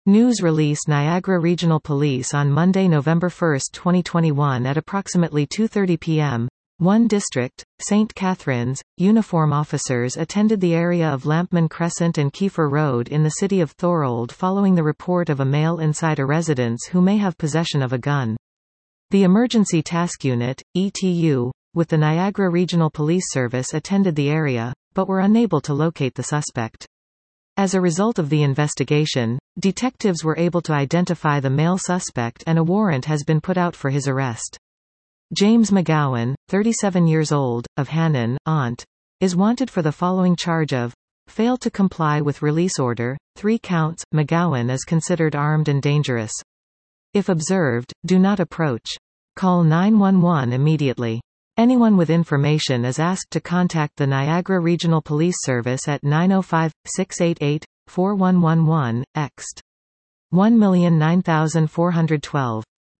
News release Niagara Regional Police on Monday, November 1, 2021 at approximately 2:30 p.m. 1 District, St. Catharines, uniform officers attended the area of Lampman Crescent and Kiefer Road in the city of Thorold following the report of a male inside a residence who may have possession of a gun. The Emergency Task Unit, ETU, with the Niagara Regional Police Service attended the area, but were unable to locate the suspect. As a result of the investigation, detectives were able to identify the male suspect and a warrant has been put out for his arrest. James McGowan, 37 years old, of Hannon, Ont, is wanted for the following charge of fail to comply with release order, 3 counts. McGowan is considered armed and dangerous. If observed, do not approach. Call 911 immediately. Anyone with information is asked to contact the Niagara Regional Police Service at 905-688-4111, ext. 1,009,412.